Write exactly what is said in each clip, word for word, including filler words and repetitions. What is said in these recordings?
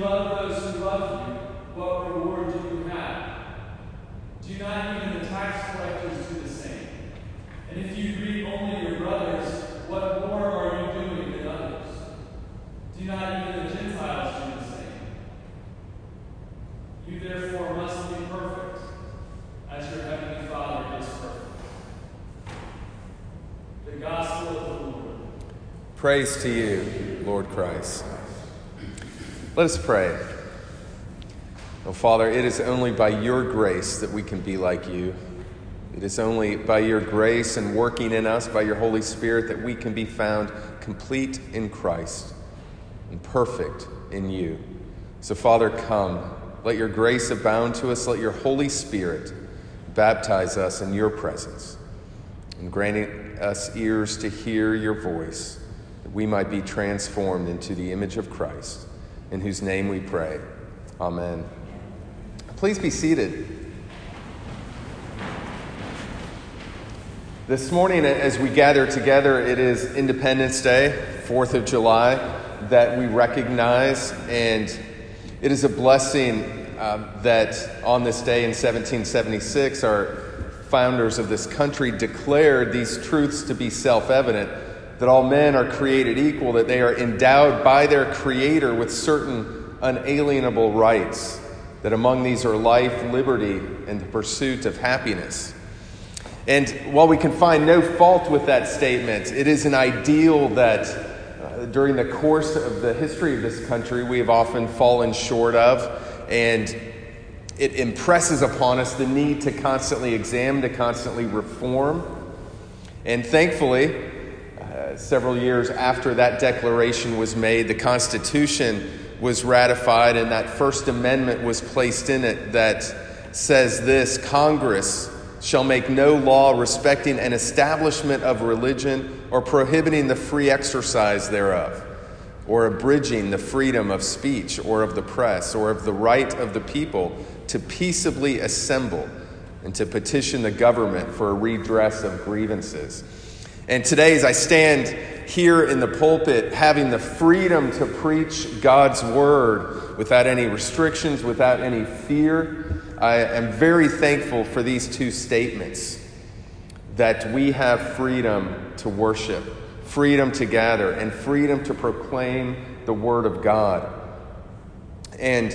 love those who love you, what reward do you have? Do not even the tax collectors do the same? And if you greet only your brothers, what more are you doing than others? Do not even the Gentiles do the same? You therefore must be perfect, as your heavenly Father is perfect. The Gospel of the Lord. Praise to you, Lord Christ. Let us pray. Oh, Father, it is only by your grace that we can be like you. It is only by your grace and working in us, by your Holy Spirit, that we can be found complete in Christ and perfect in you. So, Father, come. Let your grace abound to us. Let your Holy Spirit baptize us in your presence, and granting us ears to hear your voice, that we might be transformed into the image of Christ, in whose name we pray. Amen. Please be seated. This morning, as we gather together, it is Independence Day, fourth of July, that we recognize, and it is a blessing uh, that on this day in seventeen seventy-six, our founders of this country declared these truths to be self-evident, that all men are created equal, that they are endowed by their Creator with certain unalienable rights, that among these are life, liberty, and the pursuit of happiness. And while we can find no fault with that statement, it is an ideal that uh, during the course of the history of this country we have often fallen short of, and it impresses upon us the need to constantly examine, to constantly reform. And thankfully, uh, several years after that declaration was made, the Constitution was ratified, and that First Amendment was placed in it that says this: Congress shall make no law respecting an establishment of religion or prohibiting the free exercise thereof, or abridging the freedom of speech or of the press or of the right of the people to peaceably assemble and to petition the government for a redress of grievances. And today, as I stand here in the pulpit, having the freedom to preach God's word without any restrictions, without any fear, I am very thankful for these two statements, that we have freedom to worship, freedom to gather, and freedom to proclaim the word of God. And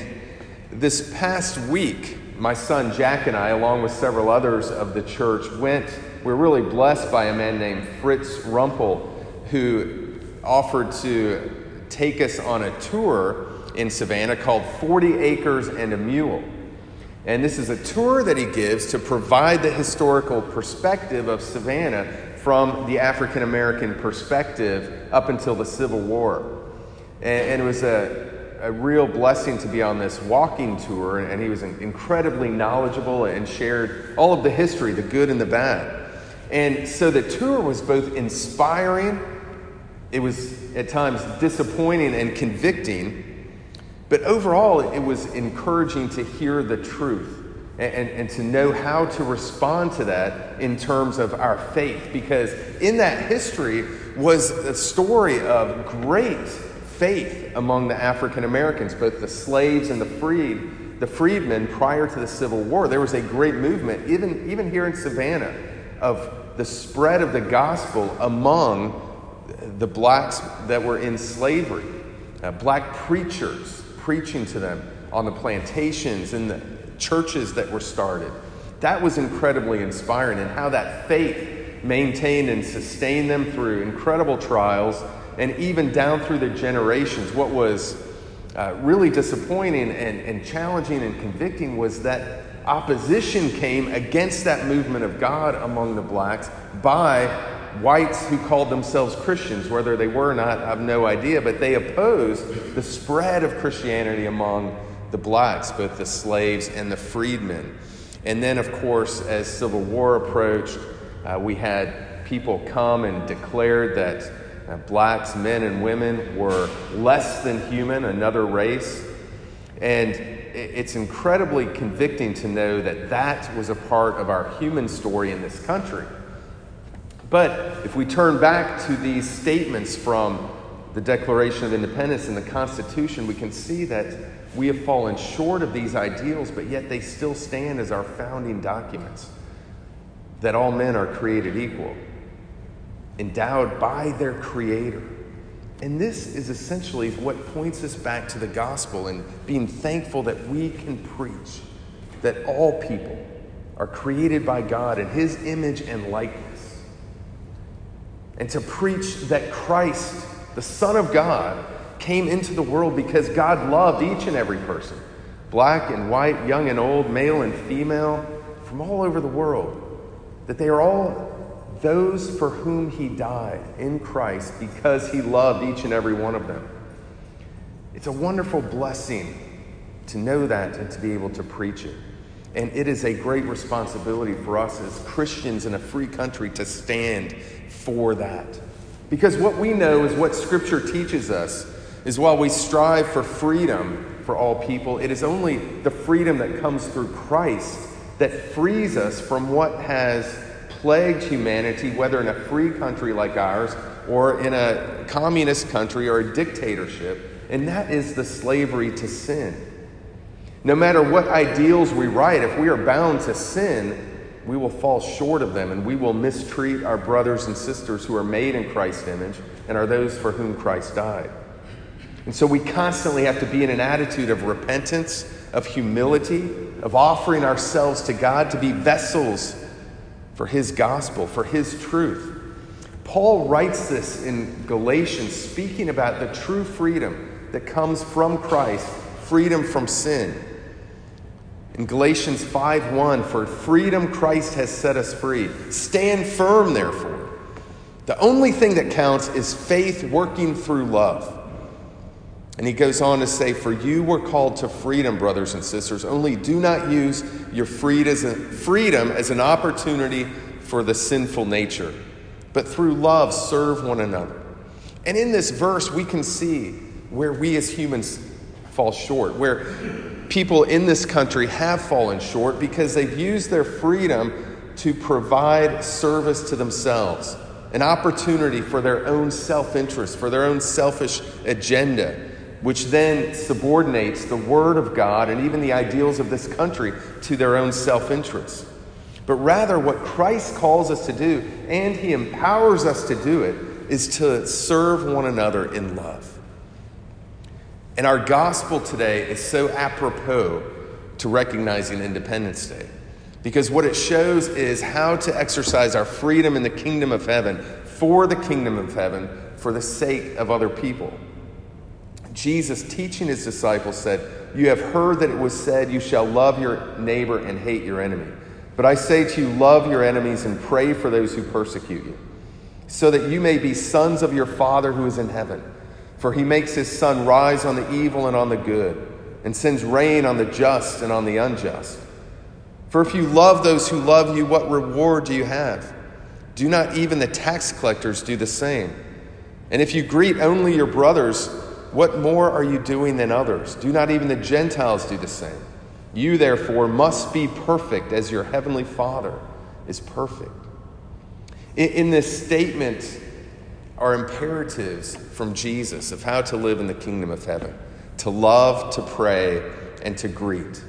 this past week, my son Jack and I, along with several others of the church, went, we were really blessed by a man named Fritz Rumpel, who offered to take us on a tour in Savannah called forty acres and a Mule. And this is a tour that he gives to provide the historical perspective of Savannah from the African American perspective up until the Civil War. And, and it was a, a real blessing to be on this walking tour, and he was incredibly knowledgeable and shared all of the history, the good and the bad. And so the tour was both inspiring, it was at times disappointing and convicting, but overall, it was encouraging to hear the truth and, and, and to know how to respond to that in terms of our faith. Because in that history was a story of great faith among the African Americans, both the slaves and the freed, the freedmen prior to the Civil War. There was a great movement, even, even here in Savannah, of the spread of the gospel among the blacks that were in slavery. Uh, black preachers preaching to them on the plantations and the churches that were started. That was incredibly inspiring, and how that faith maintained and sustained them through incredible trials and even down through the generations. What was uh, really disappointing and, and challenging and convicting was that opposition came against that movement of God among the blacks by whites who called themselves Christians. Whether they were or not, I have no idea, but they opposed the spread of Christianity among the blacks, both the slaves and the freedmen. And then, of course, as Civil War approached, uh, we had people come and declared that uh, blacks, men and women, were less than human, another race. And it's incredibly convicting to know that that was a part of our human story in this country. But if we turn back to these statements from the Declaration of Independence and the Constitution, we can see that we have fallen short of these ideals, but yet they still stand as our founding documents, that all men are created equal, endowed by their Creator. And this is essentially what points us back to the gospel and being thankful that we can preach that all people are created by God in His image and likeness. And to preach that Christ, the Son of God, came into the world because God loved each and every person, black and white, young and old, male and female, from all over the world, that they are all those for whom He died in Christ because He loved each and every one of them. It's a wonderful blessing to know that and to be able to preach it. And it is a great responsibility for us as Christians in a free country to stand for that. Because what we know is what Scripture teaches us is while we strive for freedom for all people, it is only the freedom that comes through Christ that frees us from what has plagued humanity, whether in a free country like ours or in a communist country or a dictatorship, and that is the slavery to sin. No matter what ideals we write, if we are bound to sin, we will fall short of them and we will mistreat our brothers and sisters who are made in Christ's image and are those for whom Christ died. And so we constantly have to be in an attitude of repentance, of humility, of offering ourselves to God to be vessels for His gospel, for His truth. Paul writes this in Galatians, speaking about the true freedom that comes from Christ, freedom from sin. In Galatians five one, for freedom Christ has set us free. Stand firm, therefore. The only thing that counts is faith working through love. And he goes on to say, for you were called to freedom, brothers and sisters. Only do not use your freedom as an opportunity for the sinful nature, but through love serve one another. And in this verse, we can see where we as humans fall short, where people in this country have fallen short because they've used their freedom to provide service to themselves, an opportunity for their own self-interest, for their own selfish agenda, which then subordinates the Word of God and even the ideals of this country to their own self-interest. But rather, what Christ calls us to do, and He empowers us to do it, is to serve one another in love. And our gospel today is so apropos to recognizing Independence Day, because what it shows is how to exercise our freedom in the kingdom of heaven, for the kingdom of heaven, for the sake of other people. Jesus, teaching His disciples, said, you have heard that it was said, you shall love your neighbor and hate your enemy. But I say to you, love your enemies and pray for those who persecute you, so that you may be sons of your Father who is in heaven. For He makes His sun rise on the evil and on the good, and sends rain on the just and on the unjust. For if you love those who love you, what reward do you have? Do not even the tax collectors do the same? And if you greet only your brothers, what more are you doing than others? Do not even the Gentiles do the same? You, therefore, must be perfect as your heavenly Father is perfect. In, in this statement are imperatives from Jesus of how to live in the kingdom of heaven, to love, to pray, and to greet.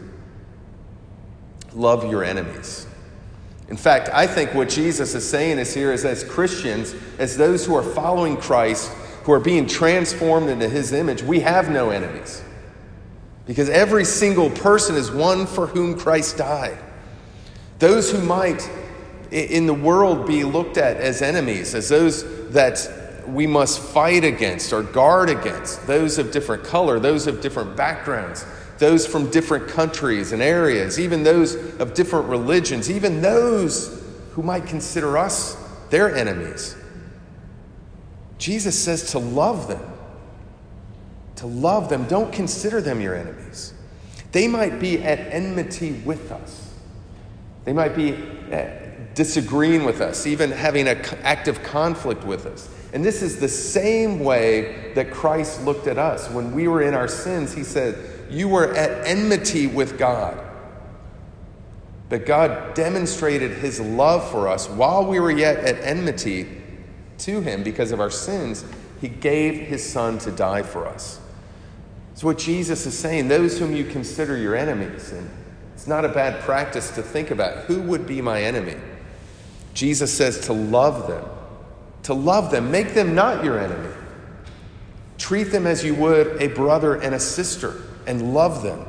Love your enemies. In fact, I think what Jesus is saying is here is as Christians, as those who are following Christ, who are being transformed into His image, we have no enemies. Because every single person is one for whom Christ died. Those who might in the world be looked at as enemies, as those that we must fight against or guard against, those of different color, those of different backgrounds, those from different countries and areas, even those of different religions, even those who might consider us their enemies. Jesus says to love them. To love them. Don't consider them your enemies. They might be at enmity with us. They might be disagreeing with us, even having an active conflict with us. And this is the same way that Christ looked at us. When we were in our sins, He said, you were at enmity with God. But God demonstrated His love for us while we were yet at enmity to Him because of our sins. He gave his son to die for us. It's what Jesus is saying, those whom you consider your enemies. And it's not a bad practice to think about who would be my enemy. Jesus says to love them. To love them. Make them not your enemy. Treat them as you would a brother and a sister, and love them.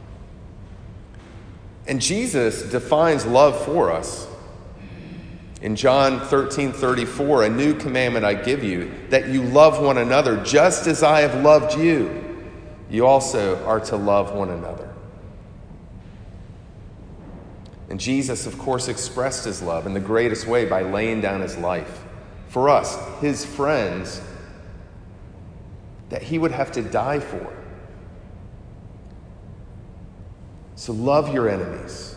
And Jesus defines love for us. In John thirteen thirty-four, a new commandment I give you, that you love one another just as I have loved you. You also are to love one another. And Jesus, of course, expressed his love in the greatest way by laying down his life for us, his friends, that he would have to die for. So love your enemies.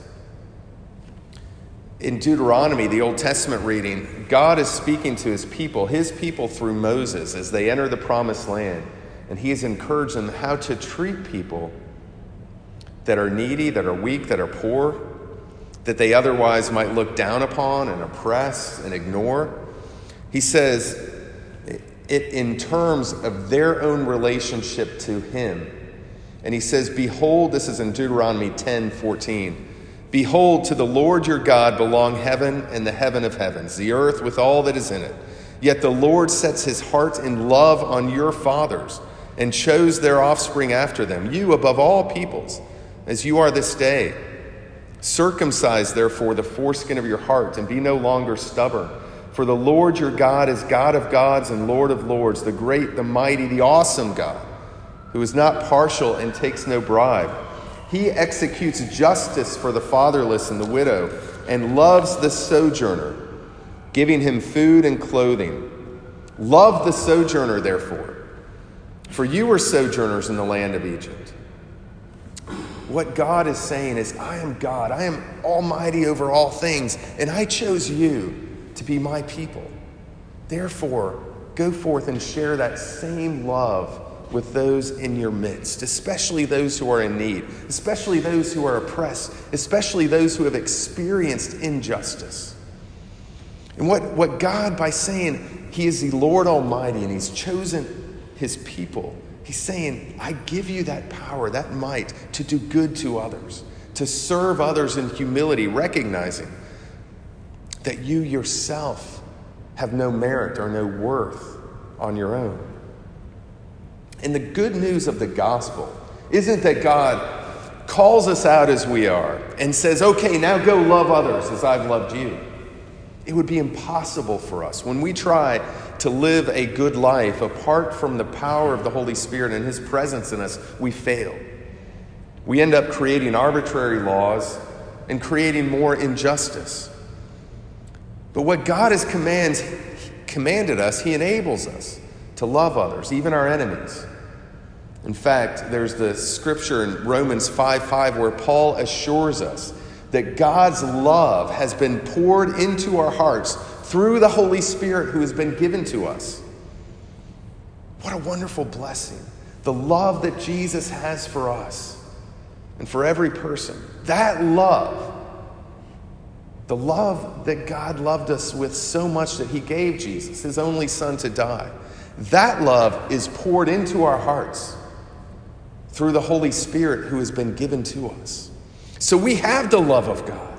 In Deuteronomy, the Old Testament reading, God is speaking to his people, his people through Moses as they enter the promised land. And he has encouraged them how to treat people that are needy, that are weak, that are poor, that they otherwise might look down upon and oppress and ignore. He says it in terms of their own relationship to him. And he says, behold, this is in Deuteronomy ten fourteen. Behold, to the Lord your God belong heaven and the heaven of heavens, the earth with all that is in it. Yet the Lord sets his heart in love on your fathers and chose their offspring after them, you above all peoples, as you are this day. Circumcise, therefore, the foreskin of your heart and be no longer stubborn. For the Lord your God is God of gods and Lord of lords, the great, the mighty, the awesome God, who is not partial and takes no bribe. He executes justice for the fatherless and the widow and loves the sojourner, giving him food and clothing. Love the sojourner, therefore, for you were sojourners in the land of Egypt. What God is saying is, I am God. I am almighty over all things, and I chose you to be my people. Therefore, go forth and share that same love with those in your midst, especially those who are in need, especially those who are oppressed, especially those who have experienced injustice. And what, what God, by saying he is the Lord Almighty and he's chosen his people, he's saying, I give you that power, that might to do good to others, to serve others in humility, recognizing that you yourself have no merit or no worth on your own. And the good news of the gospel isn't that God calls us out as we are and says, okay, now go love others as I've loved you. It would be impossible for us when we try to live a good life apart from the power of the Holy Spirit and his presence in us. We fail. We end up creating arbitrary laws and creating more injustice. But what God has commands, commanded us, he enables us to love others, even our enemies. In fact, there's the scripture in Romans five five where Paul assures us that God's love has been poured into our hearts through the Holy Spirit who has been given to us. What a wonderful blessing. The love that Jesus has for us and for every person. That love, the love that God loved us with so much that he gave Jesus, his only son, to die. That love is poured into our hearts through the Holy Spirit who has been given to us. So we have the love of God.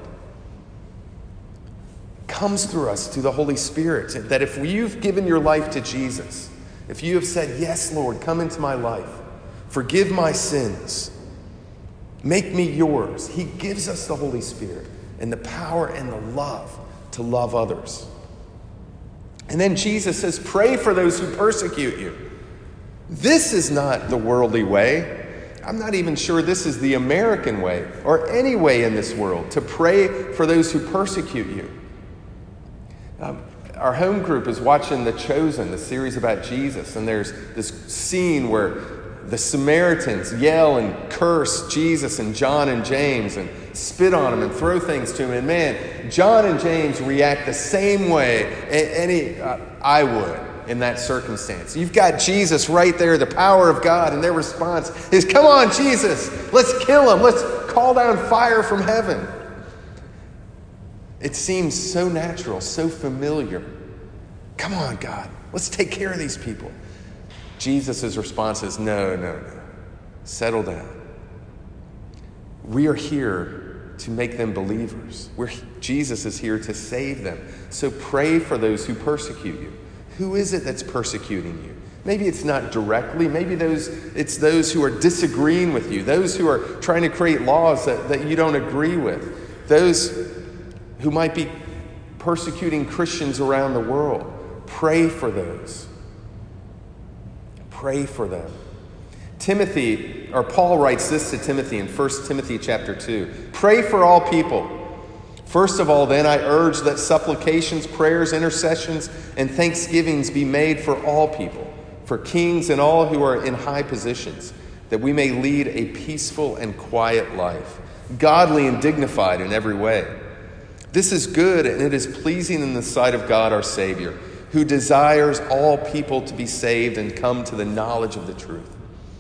It comes through us through the Holy Spirit. That if you've given your life to Jesus, if you have said, yes, Lord, come into my life, forgive my sins, make me yours, he gives us the Holy Spirit and the power and the love to love others. And then Jesus says, pray for those who persecute you. This is not the worldly way. I'm not even sure this is the American way or any way in this world to pray for those who persecute you. Um, our home group is watching The Chosen, the series about Jesus, and there's this scene where the Samaritans yell and curse Jesus and John and James and spit on him and throw things to him. And man, John and James react the same way any uh, I would in that circumstance. You've got Jesus right there, the power of God, and their response is, come on, Jesus, let's kill him. Let's call down fire from heaven. It seems so natural, so familiar. Come on, God, let's take care of these people. Jesus' response is, no, no, no. Settle down. We are here to make them believers. We're, Jesus is here to save them. So pray for those who persecute you. Who is it that's persecuting you? Maybe it's not directly. Maybe those it's those who are disagreeing with you, those who are trying to create laws that, that you don't agree with, those who might be persecuting Christians around the world. Pray for those. Pray for them. Timothy, or Paul writes this to Timothy in First Timothy chapter two. Pray for all people. First of all, then, I urge that supplications, prayers, intercessions, and thanksgivings be made for all people, for kings and all who are in high positions, that we may lead a peaceful and quiet life, godly and dignified in every way. This is good, and it is pleasing in the sight of God our Savior, who desires all people to be saved and come to the knowledge of the truth.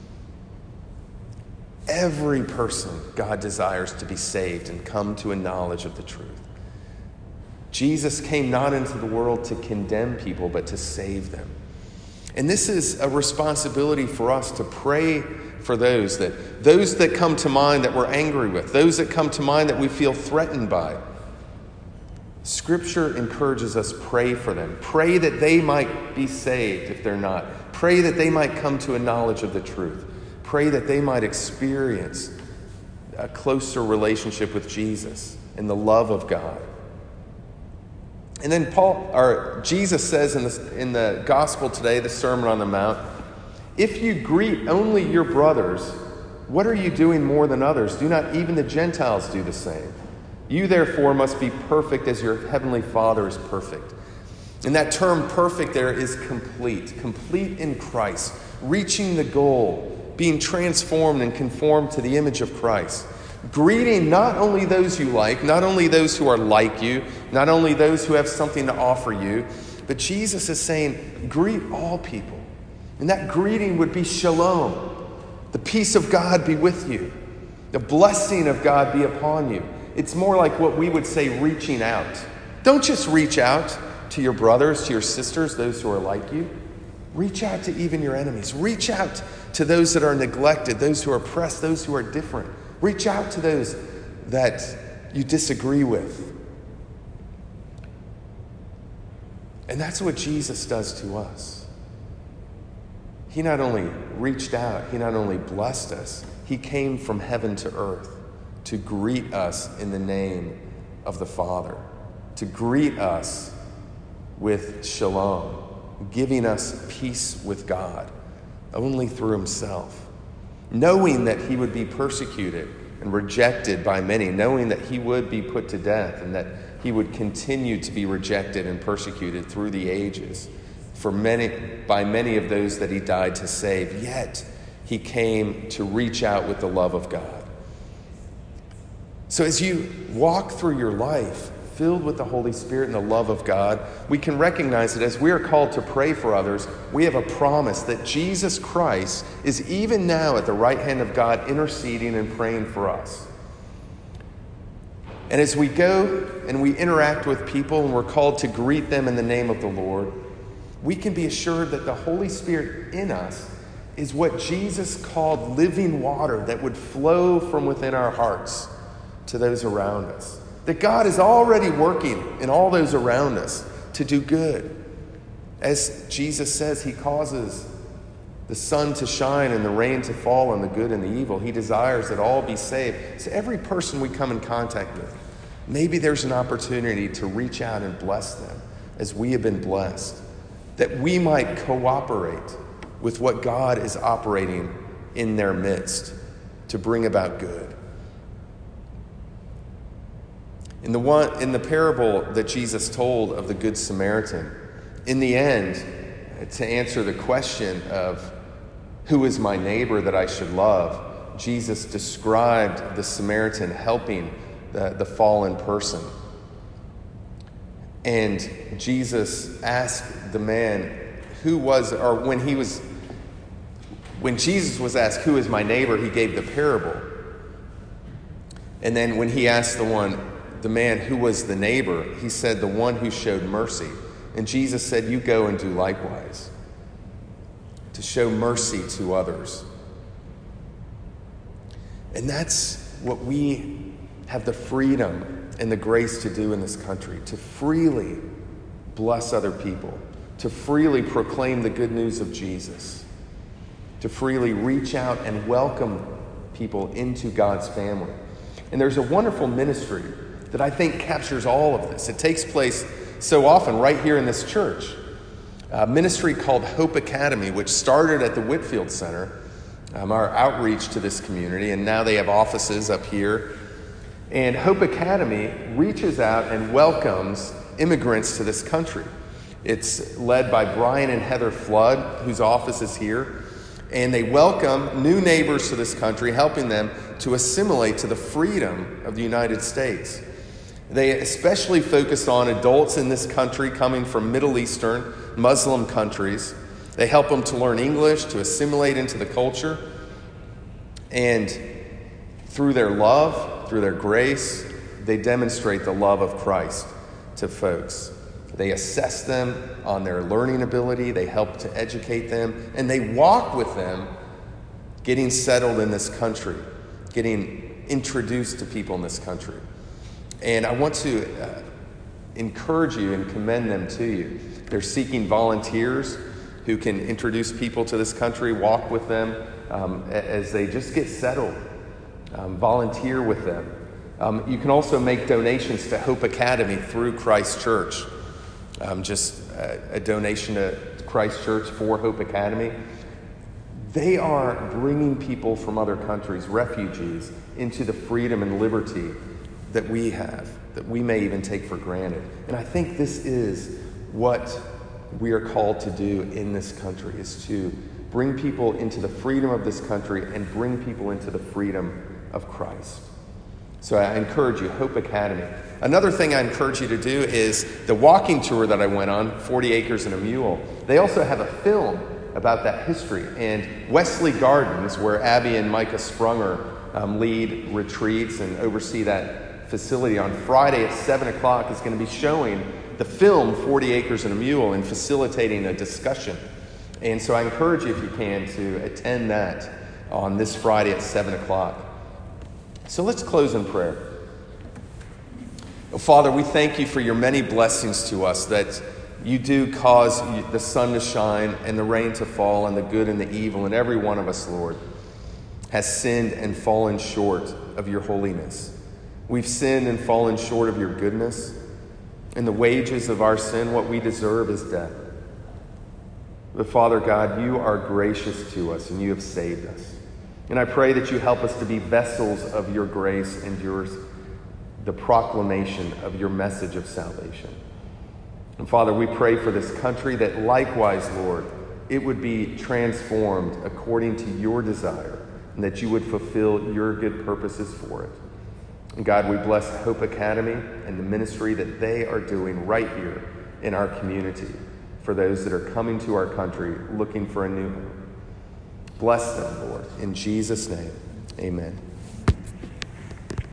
Every person God desires to be saved and come to a knowledge of the truth. Jesus came not into the world to condemn people, but to save them. And this is a responsibility for us to pray for those that those that come to mind that we're angry with, those that come to mind that we feel threatened by. Scripture encourages us, pray for them. Pray that they might be saved if they're not. Pray that they might come to a knowledge of the truth. Pray that they might experience a closer relationship with Jesus and the love of God. And then Paul, or Jesus says in the, in the gospel today, the Sermon on the Mount, if you greet only your brothers, what are you doing more than others? Do not even the Gentiles do the same? You therefore must be perfect as your heavenly Father is perfect. And that term perfect there is complete, complete in Christ, reaching the goal, being transformed and conformed to the image of Christ. Greeting not only those you like, not only those who are like you, not only those who have something to offer you, but Jesus is saying, greet all people. And that greeting would be shalom. The peace of God be with you. The blessing of God be upon you. It's more like what we would say reaching out. Don't just reach out to your brothers, to your sisters, those who are like you. Reach out to even your enemies. Reach out to those that are neglected, those who are oppressed, those who are different. Reach out to those that you disagree with. And that's what Jesus does to us. He not only reached out, he not only blessed us, he came from heaven to earth to greet us in the name of the Father, to greet us with shalom, giving us peace with God, only through himself. Knowing that he would be persecuted and rejected by many, knowing that he would be put to death and that he would continue to be rejected and persecuted through the ages for many, by many of those that he died to save, yet he came to reach out with the love of God. So as you walk through your life, filled with the Holy Spirit and the love of God, we can recognize that as we are called to pray for others, we have a promise that Jesus Christ is even now at the right hand of God interceding and praying for us. And as we go and we interact with people and we're called to greet them in the name of the Lord, we can be assured that the Holy Spirit in us is what Jesus called living water that would flow from within our hearts to those around us. That God is already working in all those around us to do good. As Jesus says, he causes the sun to shine and the rain to fall on the good and the evil. He desires that all be saved. So every person we come in contact with, maybe there's an opportunity to reach out and bless them as we have been blessed. That we might cooperate with what God is operating in their midst to bring about good. In the one in the parable that Jesus told of the Good Samaritan, in the end, to answer the question of who is my neighbor that I should love, Jesus described the Samaritan helping the, the fallen person. And Jesus asked the man who was, or when he was, when Jesus was asked, who is my neighbor, he gave the parable. And then when he asked the one, the man who was the neighbor, he said, the one who showed mercy. And Jesus said, you go and do likewise. to show mercy to others. And that's what we have the freedom and the grace to do in this country, to freely bless other people, to freely proclaim the good news of Jesus, to freely reach out and welcome people into God's family. And there's a wonderful ministry that I think captures all of this. It takes place so often right here in this church. A ministry called Hope Academy, which started at the Whitfield Center, um, our outreach to this community, and now they have offices up here. And Hope Academy reaches out and welcomes immigrants to this country. It's led by Brian and Heather Flood, whose office is here. And they welcome new neighbors to this country, helping them to assimilate to the freedom of the United States. They especially focus on adults in this country coming from Middle Eastern, Muslim countries. They help them to learn English, to assimilate into the culture. And through their love, through their grace, they demonstrate the love of Christ to folks. They assess them on their learning ability. They help to educate them. And they walk with them getting settled in this country, getting introduced to people in this country. And I want to uh, encourage you and commend them to you. They're seeking volunteers who can introduce people to this country, walk with them um, as they just get settled, um, volunteer with them. Um, you can also make donations to Hope Academy through Christ Church. Um, just a, a donation to Christ Church for Hope Academy. They are bringing people from other countries, refugees, into the freedom and liberty that we have, that we may even take for granted. And I think this is what we are called to do in this country, is to bring people into the freedom of this country and bring people into the freedom of Christ. So I encourage you, Hope Academy. Another thing I encourage you to do is the walking tour that I went on, forty acres and a Mule. They also have a film about that history. And Wesley Gardens, where Abby and Micah Sprunger um, lead retreats and oversee that facility, on Friday at seven o'clock is going to be showing the film forty acres and a Mule and facilitating a discussion. And so I encourage you, if you can, to attend that on this Friday at seven o'clock. So let's close in prayer. Oh, Father, we thank you for your many blessings to us, that you do cause the sun to shine and the rain to fall on the good and the evil. And every one of us, Lord, has sinned and fallen short of your holiness. We've sinned and fallen short of your goodness. And the wages of our sin, what we deserve, is death. But Father God, you are gracious to us and you have saved us. And I pray that you help us to be vessels of your grace and yours, the proclamation of your message of salvation. And Father, we pray for this country that likewise, Lord, it would be transformed according to your desire, and that you would fulfill your good purposes for it. And God, we bless Hope Academy and the ministry that they are doing right here in our community for those that are coming to our country looking for a new home. Bless them, Lord. In Jesus' name, amen.